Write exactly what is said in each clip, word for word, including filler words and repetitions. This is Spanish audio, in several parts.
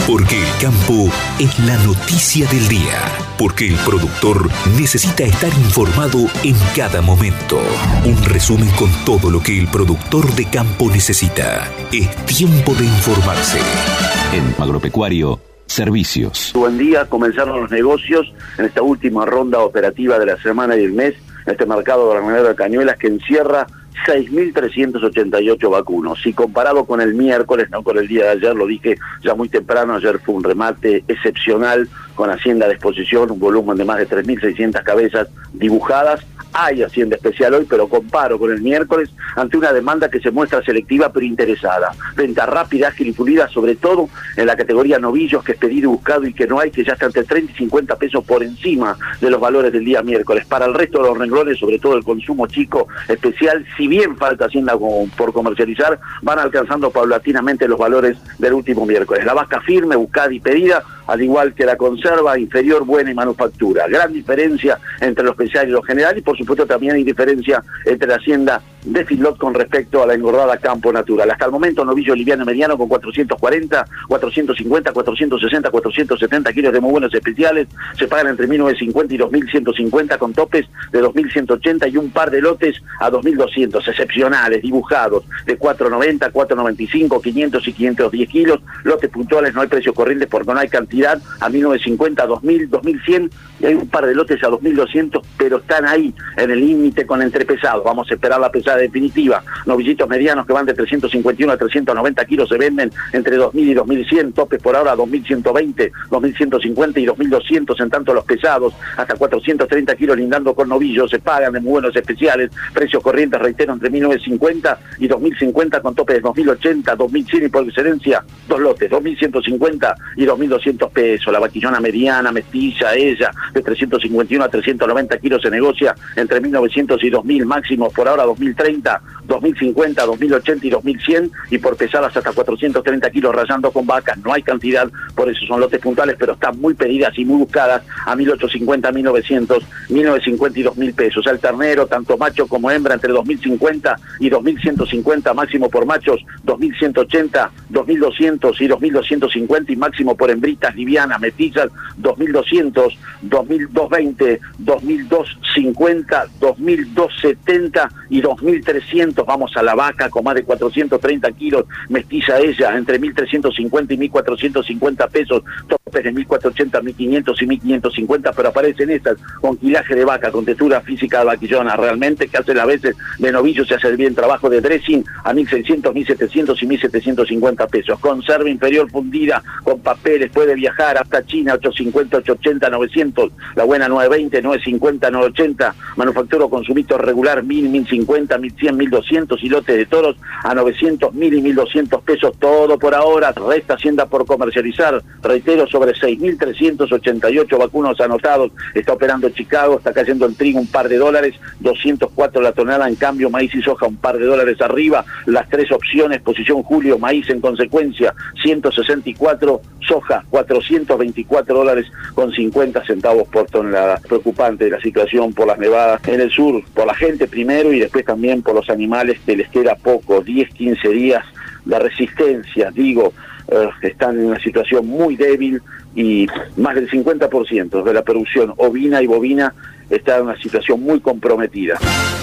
Porque el campo es la noticia del día. Porque el productor necesita estar informado en cada momento. Un resumen con todo lo que el productor de campo necesita. Es tiempo de informarse. En Agropecuario, servicios. Buen día, comenzaron los negocios en esta última ronda operativa de la semana y el mes, en este mercado granadero de Cañuelas que encierra seis mil trescientos ochenta y ocho vacunos. Si comparado con el miércoles, no con el día de ayer, lo dije ya muy temprano, ayer fue un remate excepcional con Hacienda a disposición, un volumen de más de tres mil seiscientas cabezas dibujadas. Hay Hacienda especial hoy, pero comparo con el miércoles ante una demanda que se muestra selectiva pero interesada. Venta rápida, ágil y fluida, sobre todo en la categoría novillos, que es pedido y buscado y que no hay, que ya está entre treinta y cincuenta pesos por encima de los valores del día miércoles. Para el resto de los renglones, sobre todo el consumo chico especial, si bien falta Hacienda por comercializar, van alcanzando paulatinamente los valores del último miércoles. La vaca firme, buscada y pedida, al igual que la conserva, inferior, buena y manufactura. Gran diferencia entre lo especial y lo general, y por supuesto también hay diferencia entre la Hacienda de feedlot con respecto a la engordada campo natural. Hasta el momento, novillo liviano y mediano con cuatrocientos cuarenta, cuatrocientos cincuenta, cuatrocientos sesenta, cuatrocientos setenta kilos de muy buenos especiales, se pagan entre mil novecientos cincuenta y dos mil ciento cincuenta, con topes de dos mil ciento ochenta y un par de lotes a dos mil doscientos, excepcionales, dibujados, de cuatrocientos noventa, cuatrocientos noventa y cinco, quinientos y quinientos diez kilos, lotes puntuales, no hay precios corrientes porque no hay cantidad, a mil novecientos cincuenta, dos mil, dos mil cien, y hay un par de lotes a dos mil doscientos, pero están ahí en el límite con entrepesados. Vamos a esperar la pesada definitiva. Novillitos medianos que van de trescientos cincuenta y uno a trescientos noventa kilos se venden entre dos mil y dos mil cien, topes por ahora dos mil ciento veinte, dos mil ciento cincuenta y dos mil doscientos, en tanto los pesados hasta cuatrocientos treinta kilos lindando con novillos se pagan de muy buenos especiales, precios corrientes, reitero, entre mil novecientos cincuenta y dos mil cincuenta, con topes de dos mil ochenta, dos mil cien y por excelencia dos lotes, dos mil ciento cincuenta y dos mil doscientos pesos. La vaquillona mediana, mestiza, ella, de trescientos cincuenta y uno a trescientos noventa kilos se negocia entre mil novecientos y dos mil, máximos por ahora dos mil treinta, dos mil cincuenta, dos mil ochenta y dos mil cien, y por pesadas hasta cuatrocientos treinta kilos rayando con vacas. No hay cantidad, por eso son lotes puntuales, pero están muy pedidas y muy buscadas a mil ochocientos cincuenta, mil novecientos, mil novecientos cincuenta y dos mil pesos. El ternero, tanto macho como hembra, entre dos mil cincuenta y dos mil ciento cincuenta, máximo por machos dos mil ciento ochenta, dos mil doscientos y dos mil doscientos cincuenta, y máximo por hembritas livianas, metizas, dos mil doscientos, dos mil doscientos veinte, dos mil doscientos cincuenta, dos mil doscientos setenta y dos mil trescientos. Vamos a la vaca con más de cuatrocientos treinta kilos, mestiza ella, entre mil trescientos cincuenta y mil cuatrocientos cincuenta pesos, topes de mil cuatrocientos ochenta, mil quinientos y mil quinientos cincuenta, pero aparecen estas con quilaje de vaca, con textura física de vaquillona, realmente que hacen a veces de novillo, se hace bien trabajo de dressing a mil seiscientos, mil setecientos y mil setecientos cincuenta pesos. Conserva inferior fundida, con papeles, puede viajar hasta China, ochocientos cincuenta, ochocientos ochenta, novecientos, la buena novecientos veinte, novecientos cincuenta, novecientos ochenta, manufacturo consumito regular, mil, mil cincuenta, mil cien, mil doscientos, y lotes de toros a novecientos, mil y mil doscientos pesos, todo por ahora. Resta Hacienda por comercializar, reitero, sobre seis mil trescientos ochenta y ocho vacunos anotados. Está operando Chicago, está cayendo el trigo un par de dólares, doscientos cuatro la tonelada, en cambio maíz y soja un par de dólares arriba. Las tres opciones, posición julio, maíz en consecuencia, ciento sesenta y cuatro, soja cuatrocientos veinticuatro dólares con cincuenta centavos por tonelada. Preocupante la situación por las nevadas en el sur, por la gente primero y después también por los animales, que les queda poco, diez, quince días. La resistencia, digo, eh, están en una situación muy débil, y más del cincuenta por ciento de la producción ovina y bovina está en una situación muy comprometida.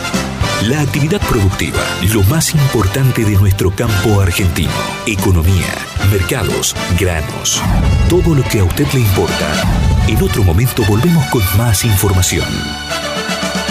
La actividad productiva, lo más importante de nuestro campo argentino. Economía, mercados, granos, todo lo que a usted le importa. En otro momento volvemos con más información.